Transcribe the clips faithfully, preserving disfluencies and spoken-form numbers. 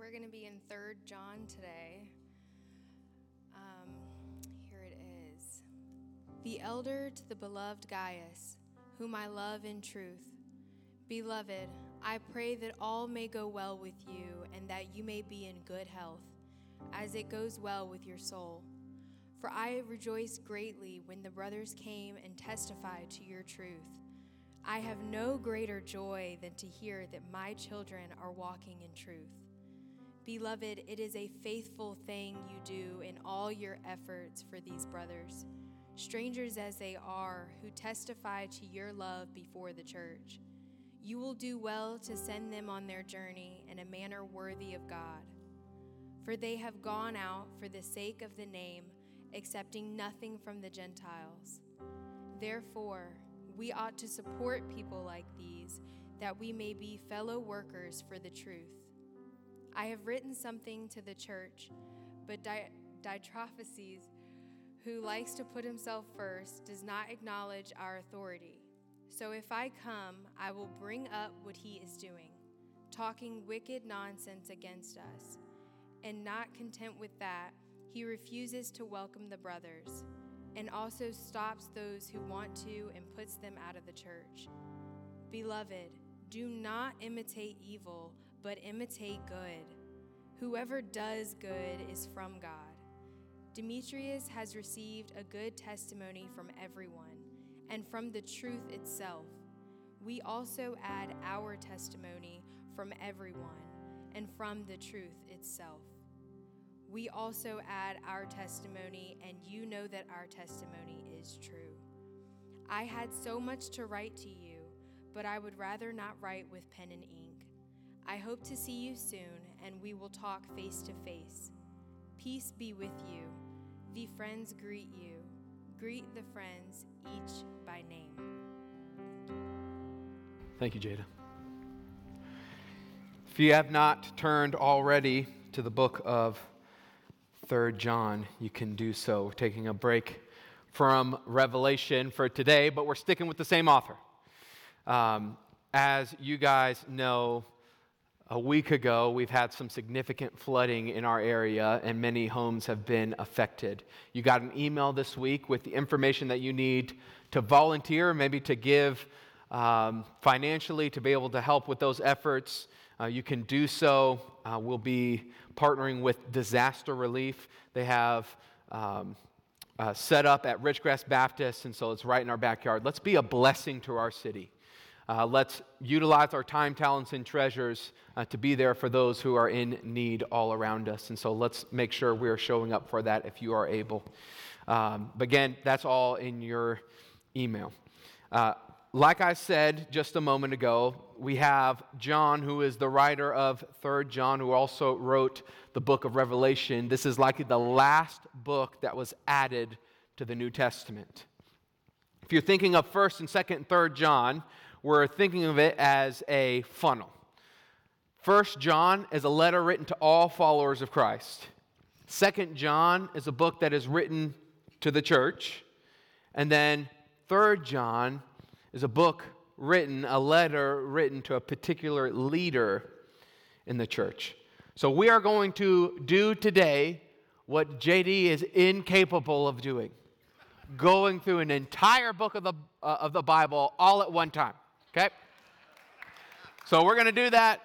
we're going to be in Third John today. Um, here it is. The elder to the beloved Gaius, whom I love in truth. Beloved, I pray that all may go well with you and that you may be in good health, as it goes well with your soul. For I rejoiced greatly when the brothers came and testified to your truth. I have no greater joy than to hear that my children are walking in truth. Beloved, it is a faithful thing you do in all your efforts for these brothers, strangers as they are, who testify to your love before the church. You will do well to send them on their journey in a manner worthy of God. For they have gone out for the sake of the name, accepting nothing from the Gentiles. Therefore, we ought to support people like these, that we may be fellow workers for the truth. I have written something to the church, but Di- Diotrephes, who likes to put himself first, does not acknowledge our authority. So if I come, I will bring up what he is doing, talking wicked nonsense against us. And not content with that, he refuses to welcome the brothers, and also stops those who want to and puts them out of the church. Beloved, do not imitate evil, but imitate good. Whoever does good is from God. Demetrius has received a good testimony from everyone, and from the truth itself. We also add our testimony from everyone, and from the truth itself. We also add our testimony, and you know that our testimony is true. I had so much to write to you, but I would rather not write with pen and ink. I hope to see you soon, and we will talk face to face. Peace be with you. The friends greet you. Greet the friends, each by name. Thank you, Jada. If you have not turned already to the book of Third John, you can do so. We're taking a break from Revelation for today, but we're sticking with the same author. Um, as you guys know, a week ago, we've had some significant flooding in our area, and many homes have been affected. You got an email this week with the information that you need to volunteer, maybe to give um, financially to be able to help with those efforts. Uh, you can do so. Uh, we'll be partnering with Disaster Relief. They have um, uh, set up at Ridgegrass Baptist, and so it's right in our backyard. Let's be a blessing to our city. Uh, let's utilize our time, talents, and treasures uh, to be there for those who are in need all around us. And so let's make sure we are showing up for that if you are able. Um, but again, that's all in your email. Uh, like I said just a moment ago, we have John, who is the writer of Third John, who also wrote the book of Revelation. This is likely the last book that was added to the New Testament. If you're thinking of First and Second and Third John, we're thinking of it as a funnel. First John is a letter written to all followers of Christ. Second John is a book that is written to the church. And then Third John is a book written, a letter written to a particular leader in the church. So we are going to do today what J D is incapable of doing. Going through an entire book of the, uh, of the Bible all at one time. Okay? So we're going to do that.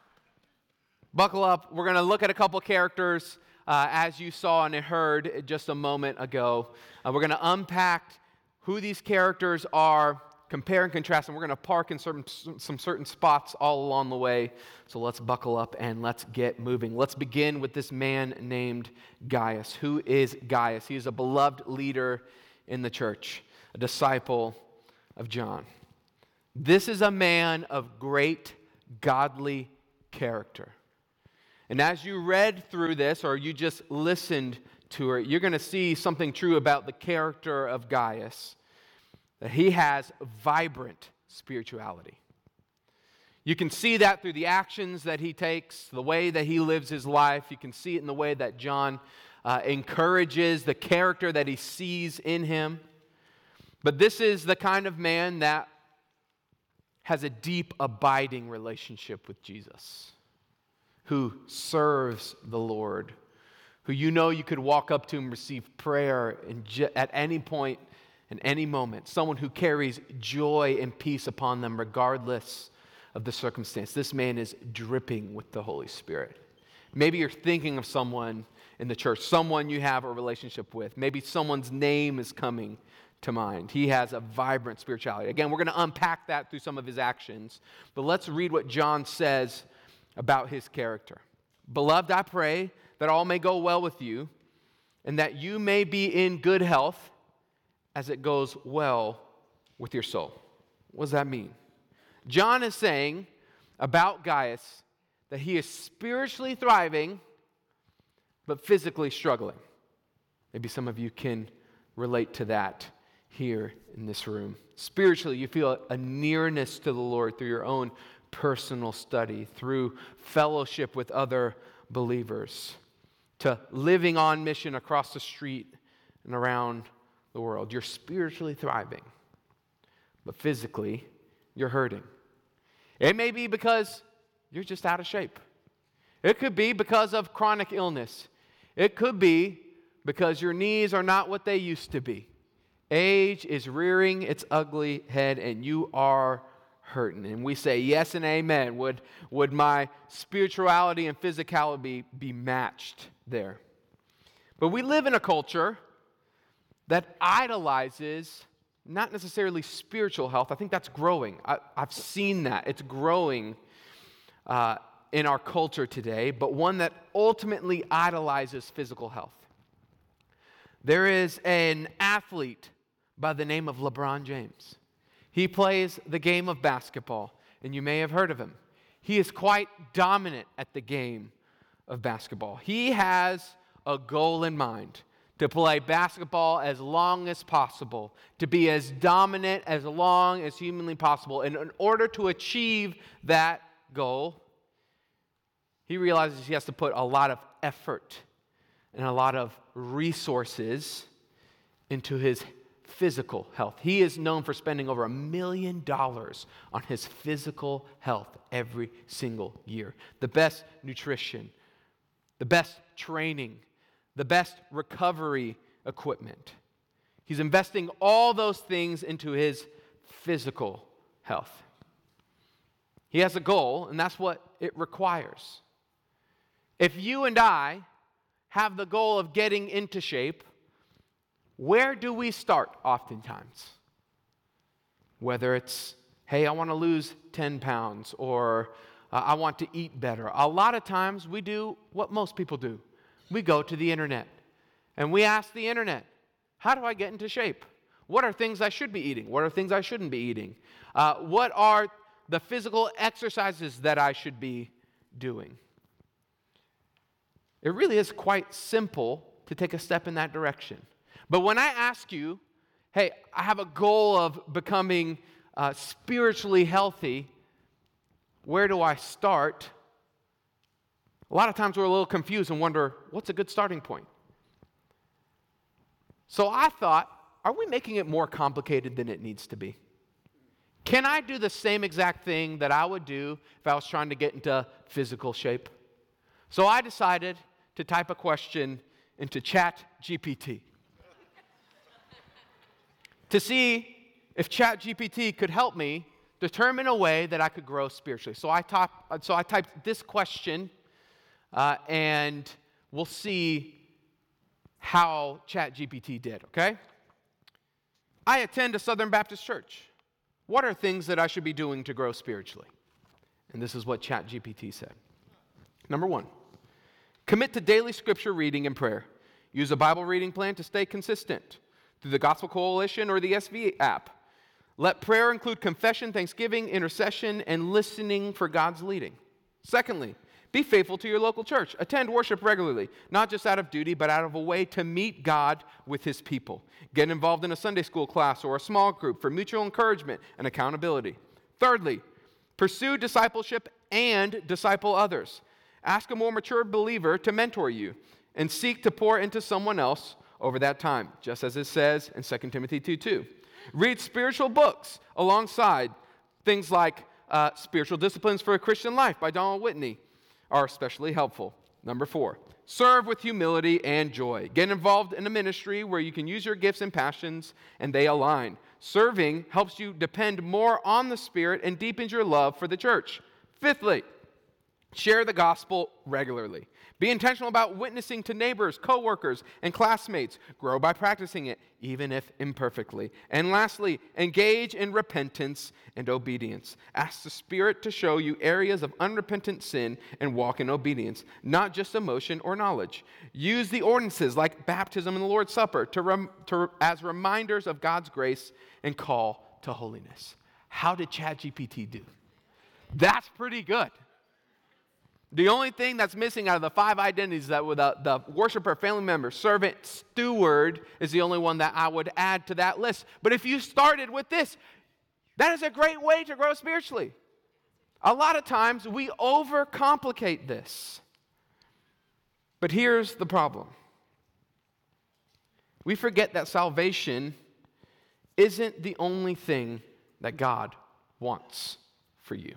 Buckle up. We're going to look at a couple characters uh, as you saw and heard just a moment ago. Uh, we're going to unpack who these characters are, compare and contrast, and we're going to park in certain, some certain spots all along the way. So let's buckle up and let's get moving. Let's begin with this man named Gaius. Who is Gaius? He is a beloved leader in the church, a disciple of John. This is a man of great godly character. And as you read through this, or you just listened to it, you're going to see something true about the character of Gaius, that he has vibrant spirituality. You can see that through the actions that he takes, the way that he lives his life. You can see it in the way that John uh, encourages the character that he sees in him. But this is the kind of man that has a deep, abiding relationship with Jesus. who serves the Lord, who you know you could walk up to and receive prayer in ju- at any point, in any moment, someone who carries joy and peace upon them regardless of the circumstance. This man is dripping with the Holy Spirit. Maybe you're thinking of someone in the church, someone you have a relationship with. Maybe someone's name is coming to mind. He has a vibrant spirituality. Again, we're going to unpack that through some of his actions, but let's read what John says about his character. Beloved, I pray that all may go well with you, and that you may be in good health as it goes well with your soul. What does that mean? John is saying about Gaius that he is spiritually thriving, but physically struggling. Maybe some of you can relate to that here in this room. Spiritually, you feel a nearness to the Lord through your own personal study, through fellowship with other believers, to living on mission across the street and around the world. You're spiritually thriving, but physically, you're hurting. It may be because you're just out of shape. It could be because of chronic illness. It could be because your knees are not what they used to be. Age is rearing its ugly head, and you are hurting. And we say yes and amen. Would, would my spirituality and physicality be, be matched there? But we live in a culture that idolizes not necessarily spiritual health. I think that's growing. I, I've seen that. It's growing uh, in our culture today, but one that ultimately idolizes physical health. There is an athlete by the name of LeBron James. He plays the game of basketball, and you may have heard of him. He is quite dominant at the game of basketball. He has a goal in mind: to play basketball as long as possible, to be as dominant as long as humanly possible. And in order to achieve that goal, he realizes he has to put a lot of effort and a lot of resources into his physical health. He is known for spending over a million dollars on his physical health every single year. The best nutrition, the best training, the best recovery equipment. He's investing all those things into his physical health. He has a goal, and that's what it requires. If you and I have the goal of getting into shape, where do we start oftentimes? Whether it's, hey, I want to lose ten pounds, or uh, I want to eat better. A lot of times we do what most people do. We go to the internet, and we ask the internet, how do I get into shape? What are things I should be eating? What are things I shouldn't be eating? Uh, what are the physical exercises that I should be doing? It really is quite simple to take a step in that direction. But when I ask you, hey, I have a goal of becoming uh, spiritually healthy, where do I start? A lot of times we're a little confused and wonder, what's a good starting point? So I thought, are we making it more complicated than it needs to be? Can I do the same exact thing that I would do if I was trying to get into physical shape? So I decided to type a question into Chat G P T to see if Chat G P T could help me determine a way that I could grow spiritually. So I, top, so I typed this question, uh, and we'll see how Chat G P T did, okay? I attend a Southern Baptist church. What are things that I should be doing to grow spiritually? And this is what Chat G P T said. Number one, commit to daily scripture reading and prayer. Use a Bible reading plan to stay consistent through the Gospel Coalition or the S V app. Let prayer include confession, thanksgiving, intercession, and listening for God's leading. Secondly, be faithful to your local church. Attend worship regularly, not just out of duty, but out of a way to meet God with his people. Get involved in a Sunday school class or a small group for mutual encouragement and accountability. Thirdly, pursue discipleship and disciple others. Ask a more mature believer to mentor you and seek to pour into someone else over that time, just as it says in Second Timothy two two. Read spiritual books alongside things like uh, Spiritual Disciplines for a Christian Life by Donald Whitney, are especially helpful. Number four, serve with humility and joy. Get involved in a ministry where you can use your gifts and passions and they align. Serving helps you depend more on the Spirit and deepens your love for the church. Fifthly, share the gospel regularly. Be intentional about witnessing to neighbors, coworkers, and classmates. Grow by practicing it, even if imperfectly. And lastly, engage in repentance and obedience. Ask the Spirit to show you areas of unrepentant sin and walk in obedience, not just emotion or knowledge. Use the ordinances like baptism and the Lord's Supper to rem- to, as reminders of God's grace and call to holiness. How did ChatGPT do? That's pretty good. The only thing that's missing out of the five identities that with the, the worshiper, family member, servant, steward is the only one that I would add to that list. But if you started with this, that is a great way to grow spiritually. A lot of times we overcomplicate this. But here's the problem. We forget that salvation isn't the only thing that God wants for you.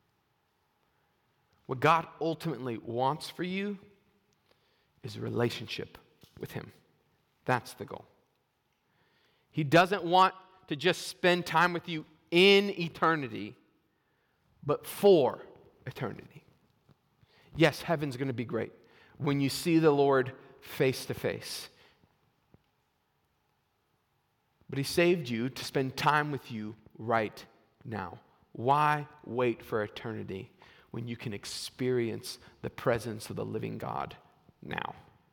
What God ultimately wants for you is a relationship with Him. That's the goal. He doesn't want to just spend time with you in eternity, but for eternity. Yes, heaven's going to be great when you see the Lord face to face. But He saved you to spend time with you right now. Why wait for eternity when you can experience the presence of the living God now?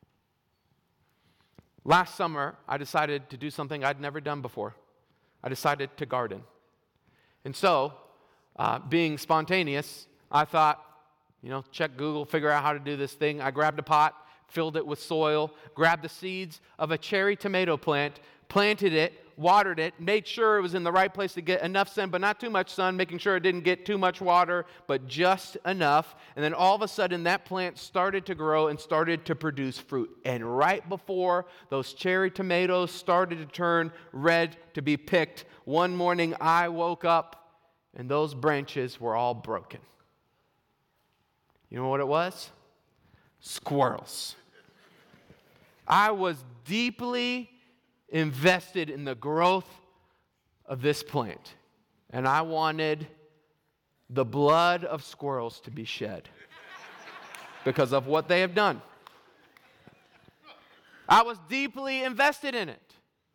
Last summer, I decided to do something I'd never done before. I decided to garden. And so, uh, being spontaneous, I thought, you know, check Google, figure out how to do this thing. I grabbed a pot, filled it with soil, grabbed the seeds of a cherry tomato plant, planted it, watered it, made sure it was in the right place to get enough sun, but not too much sun, making sure it didn't get too much water, but just enough. And then all of a sudden, that plant started to grow and started to produce fruit. And right before those cherry tomatoes started to turn red to be picked, one morning I woke up and those branches were all broken. You know what it was? Squirrels. I was deeply invested in the growth of this plant. And I wanted the blood of squirrels to be shed because of what they have done. I was deeply invested in it.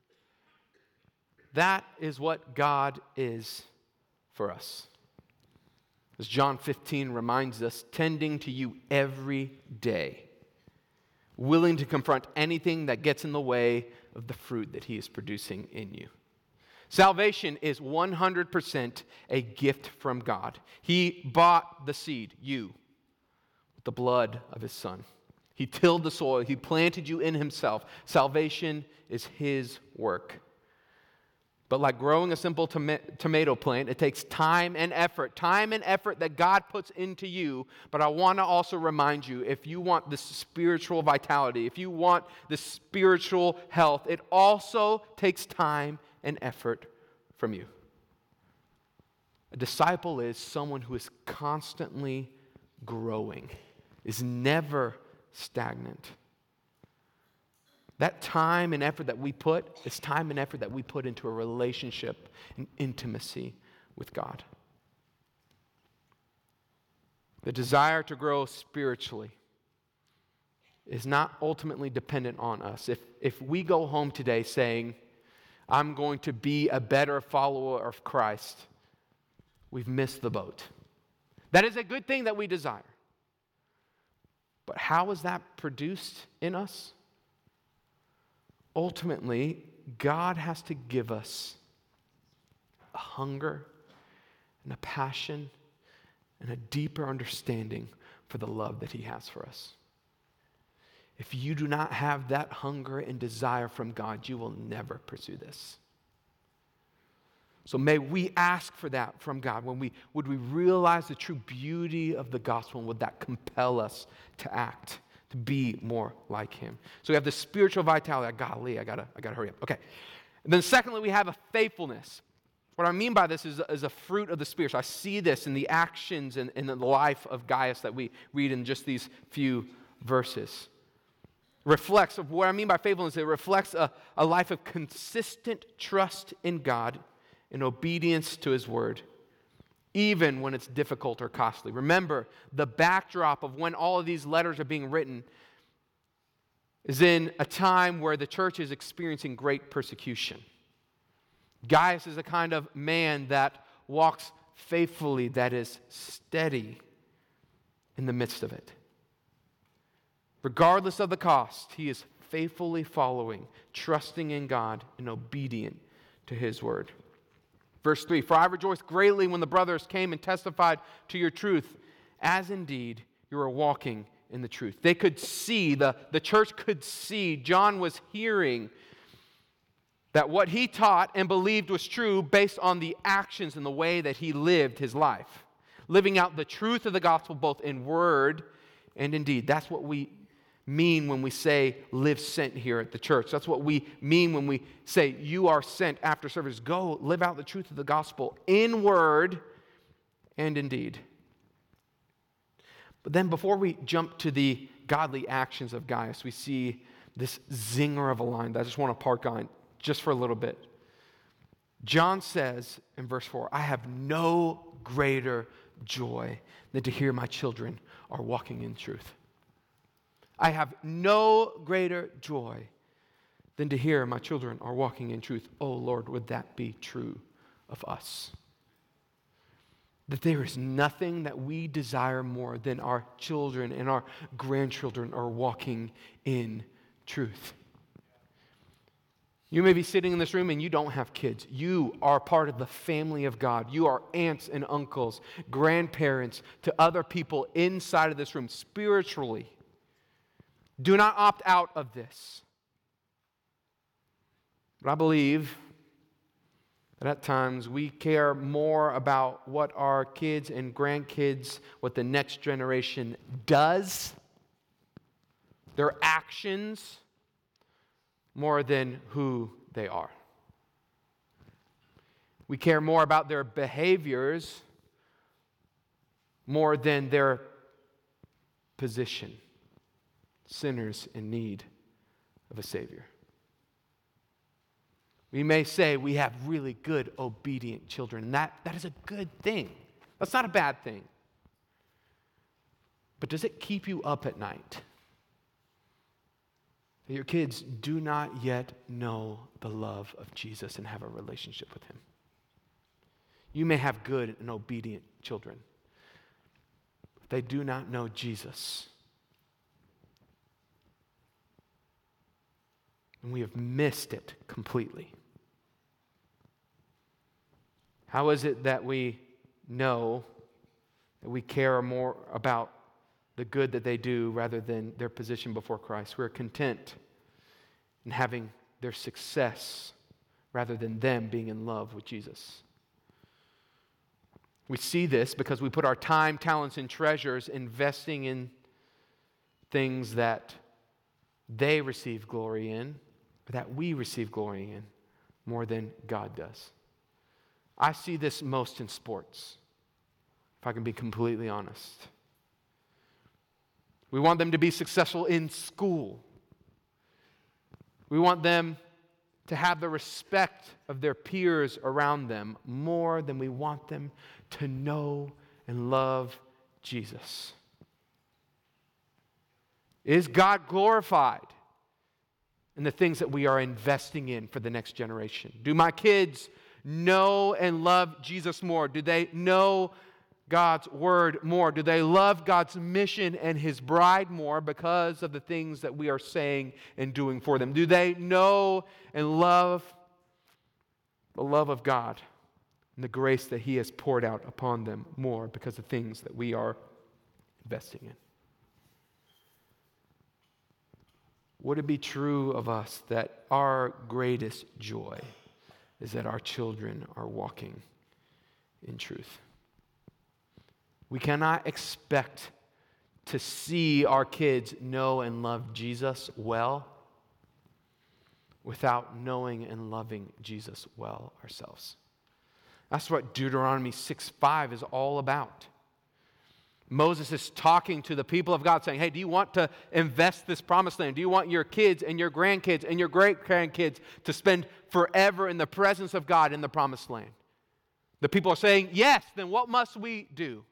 That is what God is for us. As John fifteen reminds us, tending to you every day, willing to confront anything that gets in the way of the fruit that He is producing in you. Salvation is one hundred percent a gift from God. He bought the seed, you, with the blood of His Son. He tilled the soil. He planted you in Himself. Salvation is His work. But like growing a simple tom- tomato plant, it takes time and effort, time and effort that God puts into you. But I want to also remind you, if you want this spiritual vitality, if you want this spiritual health, it also takes time and effort from you. A disciple is someone who is constantly growing, is never stagnant. That time and effort that we put is time and effort that we put into a relationship and intimacy with God. The desire to grow spiritually is not ultimately dependent on us. If, if we go home today saying, I'm going to be a better follower of Christ, we've missed the boat. That is a good thing that we desire. But how is that produced in us? Ultimately, God has to give us a hunger and a passion and a deeper understanding for the love that He has for us. If you do not have that hunger and desire from God, you will never pursue this. So may we ask for that from God. When we would we realize the true beauty of the gospel, and would that compel us to act, to be more like Him? So we have the spiritual vitality. Golly, I gotta, I gotta hurry up. Okay. And then secondly, we have a faithfulness. What I mean by this is, is a fruit of the Spirit. So I see this in the actions and in the life of Gaius that we read in just these few verses. Reflects of what I mean by faithfulness. It reflects a, a life of consistent trust in God and obedience to His Word, even when it's difficult or costly. Remember, the backdrop of when all of these letters are being written is in a time where the church is experiencing great persecution. Gaius is a kind of man that walks faithfully, that is steady in the midst of it. Regardless of the cost, he is faithfully following, trusting in God, and obedient to His Word. Verse three, for I rejoiced greatly when the brothers came and testified to your truth, as indeed you are walking in the truth. They could see, the, the church could see, John was hearing that what he taught and believed was true based on the actions and the way that he lived his life. Living out the truth of the gospel both in word and in deed. That's what we mean when we say live sent here at the church. That's what we mean when we say you are sent after service. Go live out the truth of the gospel in word and in deed. But then before we jump to the godly actions of Gaius, we see this zinger of a line that I just want to park on just for a little bit. John says in verse four, I have no greater joy than to hear my children are walking in truth. I have no greater joy than to hear my children are walking in truth. Oh Lord, would that be true of us? That there is nothing that we desire more than our children and our grandchildren are walking in truth. You may be sitting in this room and you don't have kids. You are part of the family of God. You are aunts and uncles, grandparents to other people inside of this room spiritually. Do not opt out of this. But I believe that at times we care more about what our kids and grandkids, what the next generation does, their actions, more than who they are. We care more about their behaviors more than their position. Sinners in need of a Savior. We may say we have really good, obedient children, and that, that is a good thing. That's not a bad thing. But does it keep you up at night? That your kids do not yet know the love of Jesus and have a relationship with Him. You may have good and obedient children, but they do not know Jesus. And we have missed it completely. How is it that we know that we care more about the good that they do rather than their position before Christ? We're content in having their success rather than them being in love with Jesus. We see this because we put our time, talents, and treasures investing in things that they receive glory in, or that we receive glory in, more than God does. I see this most in sports, if I can be completely honest. We want them to be successful in school. We want them to have the respect of their peers around them more than we want them to know and love Jesus. Is God glorified in the things that we are investing in for the next generation? Do my kids know and love Jesus more? Do they know God's word more? Do they love God's mission and His bride more because of the things that we are saying and doing for them? Do they know and love the love of God and the grace that He has poured out upon them more because of things that we are investing in? Would it be true of us that our greatest joy is that our children are walking in truth? We cannot expect to see our kids know and love Jesus well without knowing and loving Jesus well ourselves. That's what Deuteronomy six five is all about. Moses is talking to the people of God saying, hey, do you want to invest this promised land? Do you want your kids and your grandkids and your great-grandkids to spend forever in the presence of God in the promised land? The people are saying, yes, then what must we do?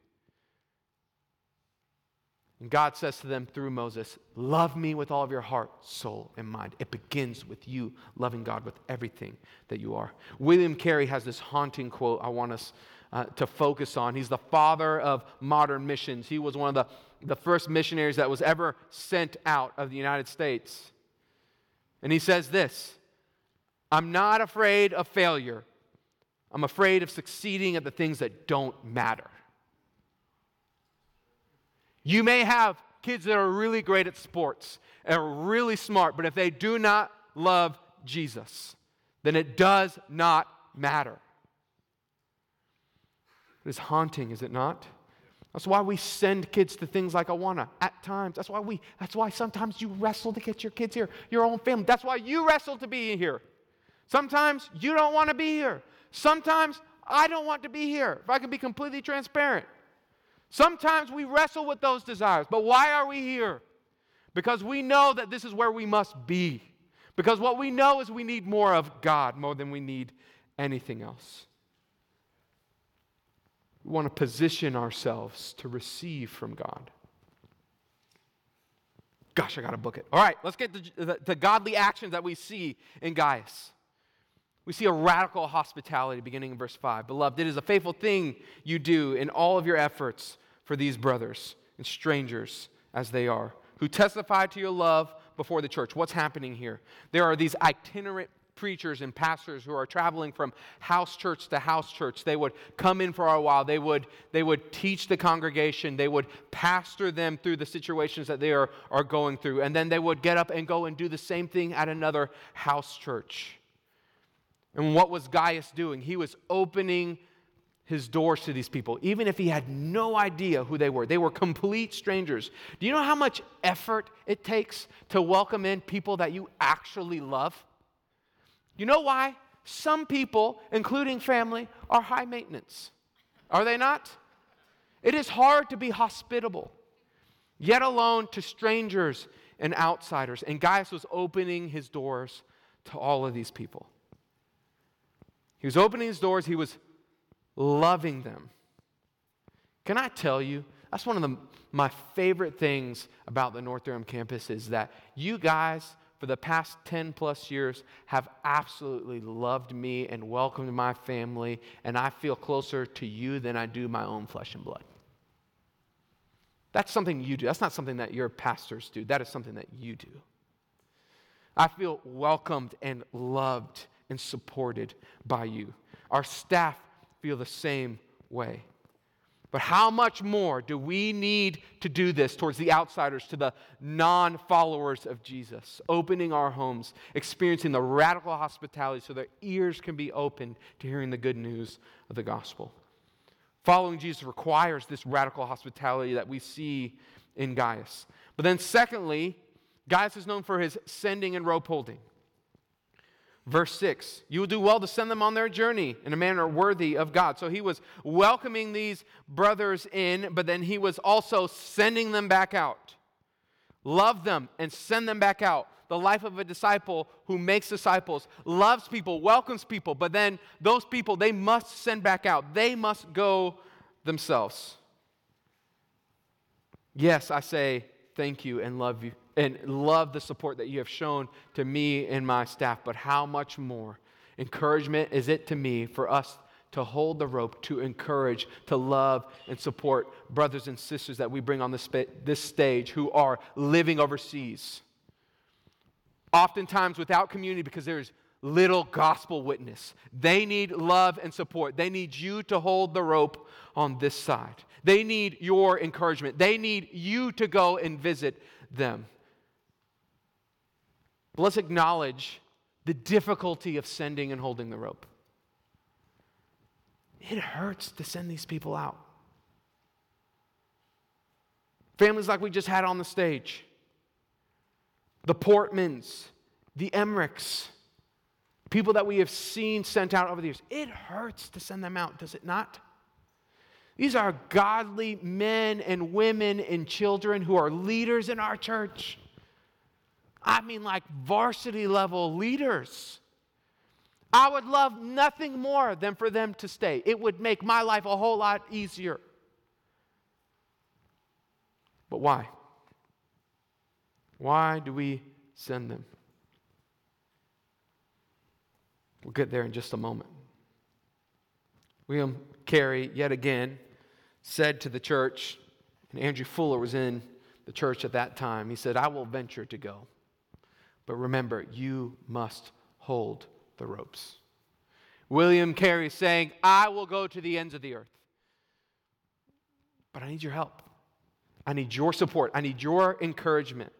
And God says to them through Moses, love me with all of your heart, soul, and mind. It begins with you loving God with everything that you are. William Carey has this haunting quote I want us uh, to focus on. He's the father of modern missions. He was one of the, the first missionaries that was ever sent out of the United States. And he says this, I'm not afraid of failure. I'm afraid of succeeding at the things that don't matter. You may have kids that are really great at sports and are really smart, but if they do not love Jesus, then it does not matter. It is haunting, is it not? That's why we send kids to things like Awana at times. That's why we. That's why sometimes you wrestle to get your kids here, your own family. That's why you wrestle to be here. Sometimes you don't want to be here. Sometimes I don't want to be here, if I can be completely transparent. Sometimes we wrestle with those desires. But why are we here? Because we know that this is where we must be. Because what we know is we need more of God more than we need anything else. We want to position ourselves to receive from God. Gosh, I got to book it. All right, let's get to the, the godly actions that we see in Gaius. We see a radical hospitality beginning in verse five. Beloved, it is a faithful thing you do in all of your efforts for these brothers and strangers as they are, who testify to your love before the church. What's happening here? There are these itinerant preachers and pastors who are traveling from house church to house church. They would come in for a while. They would, they would teach the congregation. They would pastor them through the situations that they are, are going through. And then they would get up and go and do the same thing at another house church. And what was Gaius doing? He was opening his doors to these people, even if he had no idea who they were. They were complete strangers. Do you know how much effort it takes to welcome in people that you actually love? You know why? Some people, including family, are high maintenance. Are they not? It is hard to be hospitable, yet alone to strangers and outsiders. And Gaius was opening his doors to all of these people. He was opening his doors. He was loving them. Can I tell you, that's one of the, my favorite things about the North Durham campus is that you guys, for the past ten plus years, have absolutely loved me and welcomed my family, and I feel closer to you than I do my own flesh and blood. That's something you do. That's not something that your pastors do. That is something that you do. I feel welcomed and loved and supported by you. Our staff feel the same way. But how much more do we need to do this towards the outsiders, to the non-followers of Jesus? Opening our homes, experiencing the radical hospitality so their ears can be opened to hearing the good news of the gospel. Following Jesus requires this radical hospitality that we see in Gaius. But then secondly, Gaius is known for his sending and rope holding. Verse six, you will do well to send them on their journey in a manner worthy of God. So he was welcoming these brothers in, but then he was also sending them back out. Love them and send them back out. The life of a disciple who makes disciples, loves people, welcomes people, but then those people, they must send back out. They must go themselves. Yes, I say thank you and love you. And love the support that you have shown to me and my staff. But how much more encouragement is it to me for us to hold the rope, to encourage, to love, and support brothers and sisters that we bring on this, this stage who are living overseas. Oftentimes without community because there's little gospel witness. They need love and support. They need you to hold the rope on this side. They need your encouragement. They need you to go and visit them. But let's acknowledge the difficulty of sending and holding the rope. It hurts to send these people out. Families like we just had on the stage. The Portmans, the Emmerichs, people that we have seen sent out over the years. It hurts to send them out, does it not? These are godly men and women and children who are leaders in our church. I mean, like varsity level leaders. I would love nothing more than for them to stay. It would make my life a whole lot easier. But why? Why do we send them? We'll get there in just a moment. William Carey, yet again, said to the church, and Andrew Fuller was in the church at that time, he said, I will venture to go. But remember, you must hold the ropes. William Carey saying, I will go to the ends of the earth. But I need your help. I need your support. I need your encouragement.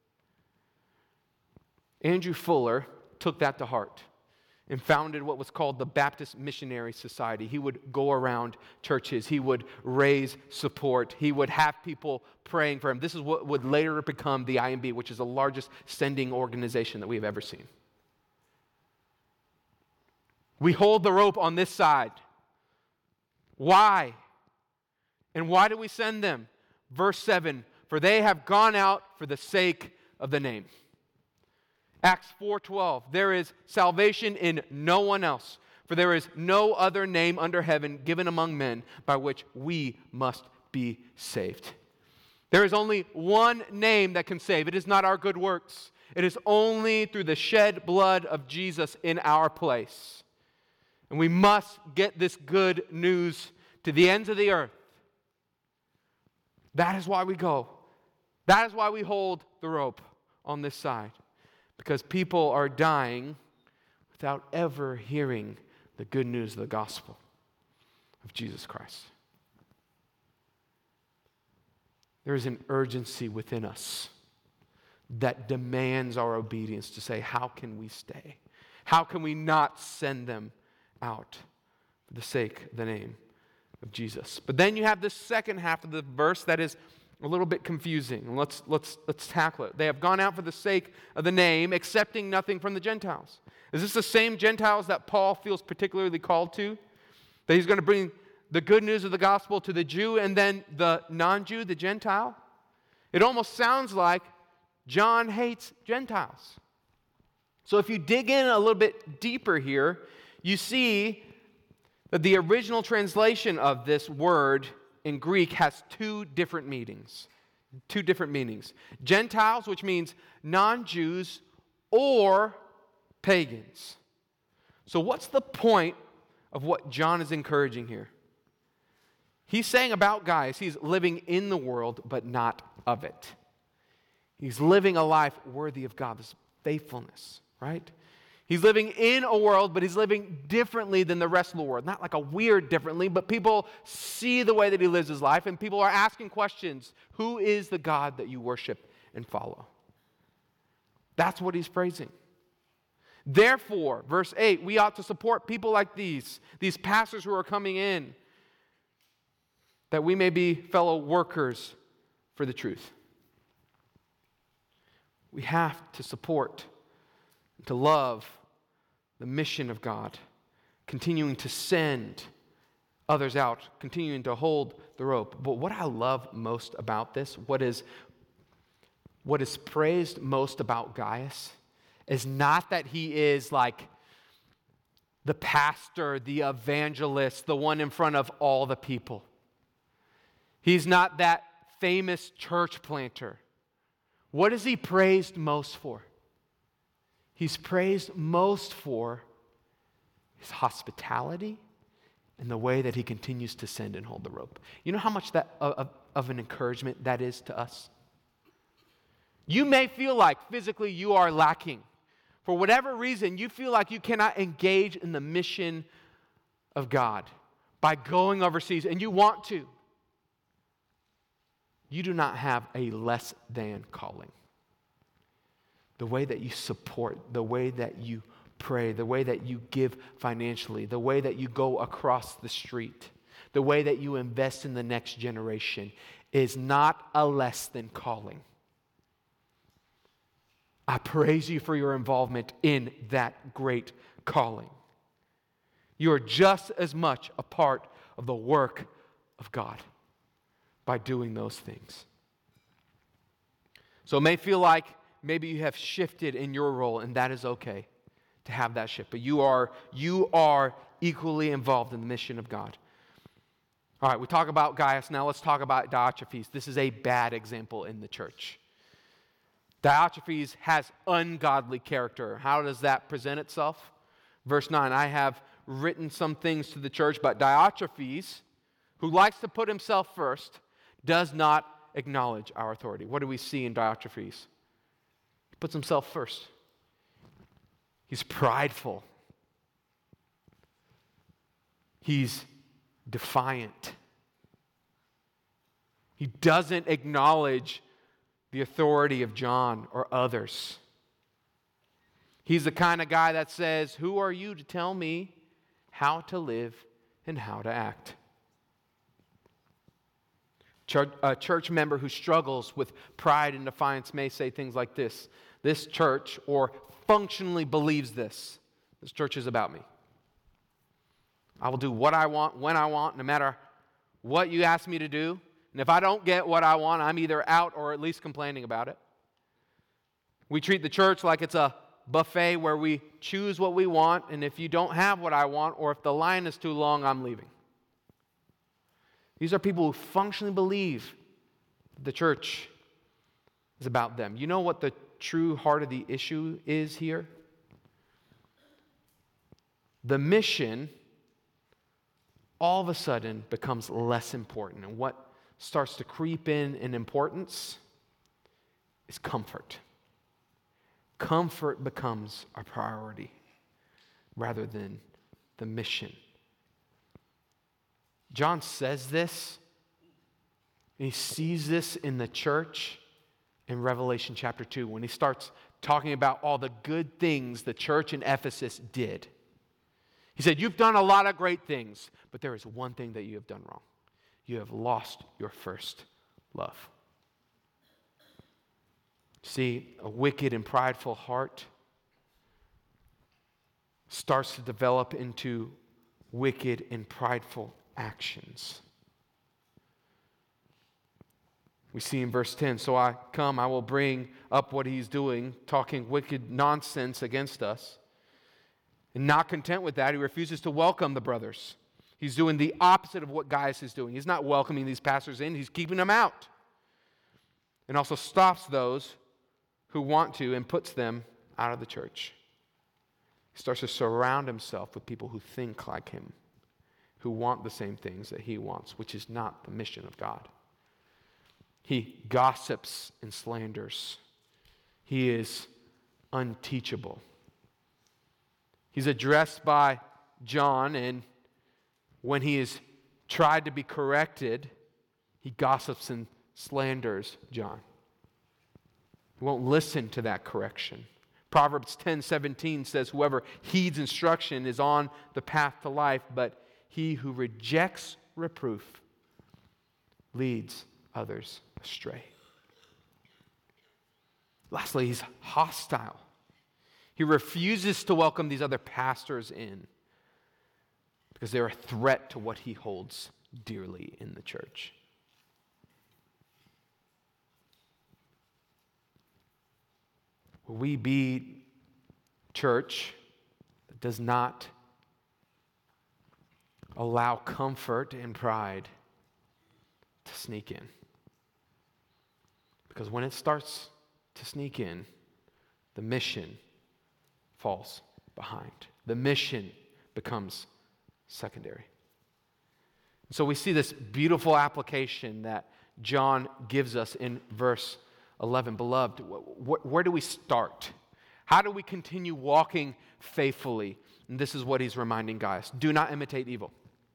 Andrew Fuller took that to heart and founded what was called the Baptist Missionary Society. He would go around churches. He would raise support. He would have people praying for him. This is what would later become the I M B, which is the largest sending organization that we have ever seen. We hold the rope on this side. Why? And why do we send them? Verse seven, for they have gone out for the sake of the name. Acts four twelve, there is salvation in no one else, for there is no other name under heaven given among men by which we must be saved. There is only one name that can save. It is not our good works. It is only through the shed blood of Jesus in our place. And we must get this good news to the ends of the earth. That is why we go. That is why we hold the rope on this side. Because people are dying without ever hearing the good news of the gospel of Jesus Christ. There is an urgency within us that demands our obedience to say, how can we stay? How can we not send them out for the sake of the name of Jesus? But then you have the second half of the verse that is a little bit confusing. And let's, let's, let's tackle it. They have gone out for the sake of the name, accepting nothing from the Gentiles. Is this the same Gentiles that Paul feels particularly called to? That he's going to bring the good news of the gospel to the Jew and then the non-Jew, the Gentile? It almost sounds like John hates Gentiles. So if you dig in a little bit deeper here, you see that the original translation of this word in Greek has two different meanings. Two different meanings. Gentiles, which means non-Jews, or pagans. So what's the point of what John is encouraging here? He's saying about Gaius, he's living in the world, but not of it. He's living a life worthy of God's faithfulness, right? He's living in a world, but he's living differently than the rest of the world. Not like a weird differently, but people see the way that he lives his life, and people are asking questions. Who is the God that you worship and follow? That's what he's praising. Therefore, verse eight, we ought to support people like these, these pastors who are coming in, that we may be fellow workers for the truth. We have to support, to love the mission of God, continuing to send others out, continuing to hold the rope. But what I love most about this, what is, what is praised most about Gaius, is not that he is like the pastor, the evangelist, the one in front of all the people. He's not that famous church planter. What is he praised most for? He's praised most for his hospitality and the way that he continues to send and hold the rope. You know how much that of, of an encouragement that is to us? You may feel like physically you are lacking. For whatever reason, you feel like you cannot engage in the mission of God by going overseas, and you want to. You do not have a less than calling. The way that you support, the way that you pray, the way that you give financially, the way that you go across the street, the way that you invest in the next generation is not a less than calling. I praise you for your involvement in that great calling. You are just as much a part of the work of God by doing those things. So it may feel like maybe you have shifted in your role, and that is okay to have that shift. But you are, you are equally involved in the mission of God. All right, we talk about Gaius. Now let's talk about Diotrephes. This is a bad example in the church. Diotrephes has ungodly character. How does that present itself? Verse nine, I have written some things to the church, but Diotrephes, who likes to put himself first, does not acknowledge our authority. What do we see in Diotrephes? He puts himself first. He's prideful. He's defiant. He doesn't acknowledge the authority of John or others. He's the kind of guy that says, who are you to tell me how to live and how to act? Church, a church member who struggles with pride and defiance may say things like this: this church, or functionally believes this, this church is about me. I will do what I want, when I want, no matter what you ask me to do. And if I don't get what I want, I'm either out or at least complaining about it. We treat the church like it's a buffet where we choose what we want, and if you don't have what I want, or if the line is too long, I'm leaving. These are people who functionally believe the church is about them. You know what the true heart of the issue is here? The mission all of a sudden becomes less important. And what starts to creep in in importance is comfort. Comfort becomes a priority rather than the mission. John says this, and he sees this in the church in Revelation chapter two when he starts talking about all the good things the church in Ephesus did. He said, you've done a lot of great things, but there is one thing that you have done wrong. You have lost your first love. See, a wicked and prideful heart starts to develop into wicked and prideful actions. We see in verse ten, so I come, I will bring up what he's doing, talking wicked nonsense against us. And not content with that, he refuses to welcome the brothers. He's doing the opposite of what Gaius is doing. He's not welcoming these pastors in, he's keeping them out. And also stops those who want to and puts them out of the church. He starts to surround himself with people who think like him, who want the same things that he wants, which is not the mission of God. He gossips and slanders. He is unteachable. He's addressed by John, and when he is tried to be corrected, he gossips and slanders John. He won't listen to that correction. Proverbs ten seventeen says, whoever heeds instruction is on the path to life, but he who rejects reproof leads others astray. Lastly, he's hostile. He refuses to welcome these other pastors in because they're a threat to what he holds dearly in the church. Will we be church that does not allow comfort and pride to sneak in? Because when it starts to sneak in, the mission falls behind. The mission becomes secondary. So we see this beautiful application that John gives us in verse eleven. Beloved, wh- where do we start? How do we continue walking faithfully? And this is what he's reminding Gaius. Do not imitate evil,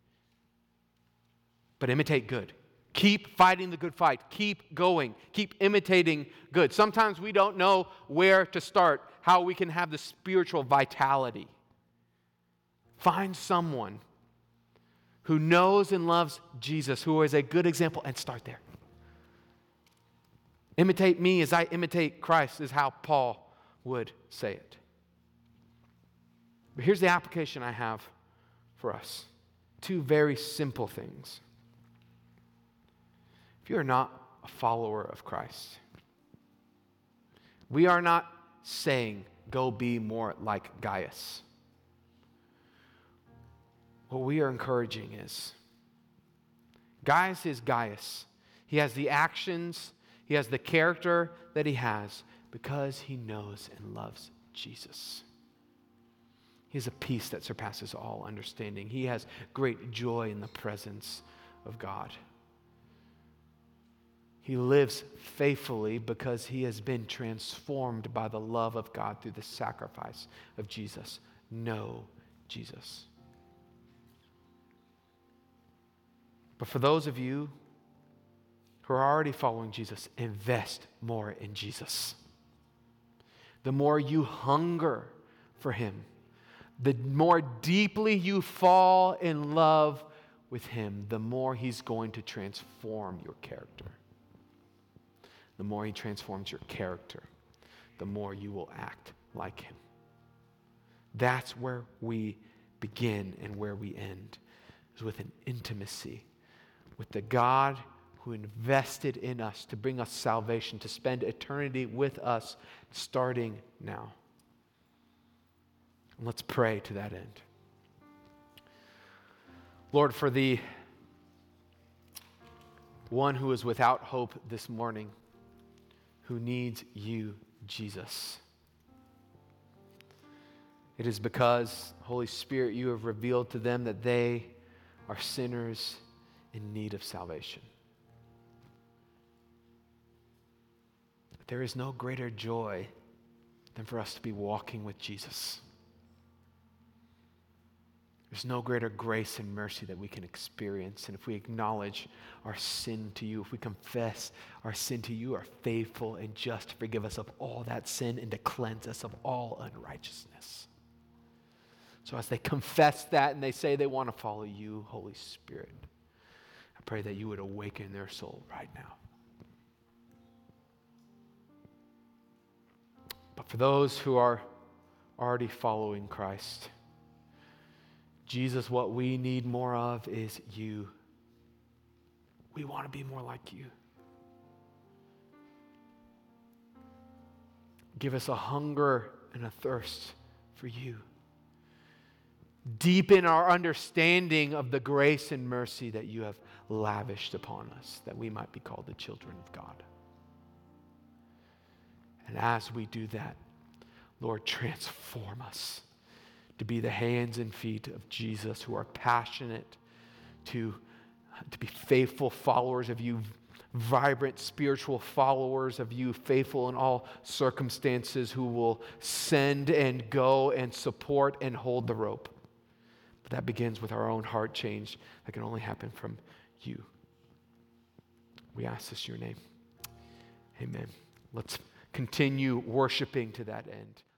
but imitate good. Keep fighting the good fight. Keep going. Keep imitating good. Sometimes we don't know where to start, how we can have the spiritual vitality. Find someone who knows and loves Jesus, who is a good example, and start there. Imitate me as I imitate Christ is how Paul would say it. But here's the application I have for us. Two very simple things. If you are not a follower of Christ, we are not saying, go be more like Gaius. What we are encouraging is, Gaius is Gaius. He has the actions, he has the character that he has because he knows and loves Jesus. He has a peace that surpasses all understanding. He has great joy in the presence of God. He lives faithfully because he has been transformed by the love of God through the sacrifice of Jesus. Know Jesus. But for those of you who are already following Jesus, invest more in Jesus. The more you hunger for him, the more deeply you fall in love with him, the more he's going to transform your character. The more he transforms your character, the more you will act like him. That's where we begin and where we end, is with an intimacy with the God who invested in us to bring us salvation, to spend eternity with us starting now. And let's pray to that end. Lord, for the one who is without hope this morning, who needs you, Jesus. It is because, Holy Spirit, you have revealed to them that they are sinners in need of salvation. There is no greater joy than for us to be walking with Jesus. There's no greater grace and mercy that we can experience. And if we acknowledge our sin to you, if we confess our sin to you, you are faithful and just to forgive us of all that sin and to cleanse us of all unrighteousness. So as they confess that and they say they want to follow you, Holy Spirit, I pray that you would awaken their soul right now. But for those who are already following Christ, Jesus, what we need more of is you. We want to be more like you. Give us a hunger and a thirst for you. Deepen our understanding of the grace and mercy that you have lavished upon us, that we might be called the children of God. And as we do that, Lord, transform us to be the hands and feet of Jesus, who are passionate to, to be faithful followers of you, vibrant spiritual followers of you, faithful in all circumstances, who will send and go and support and hold the rope. But that begins with our own heart change that can only happen from you. We ask this in your name. Amen. Let's continue worshiping to that end.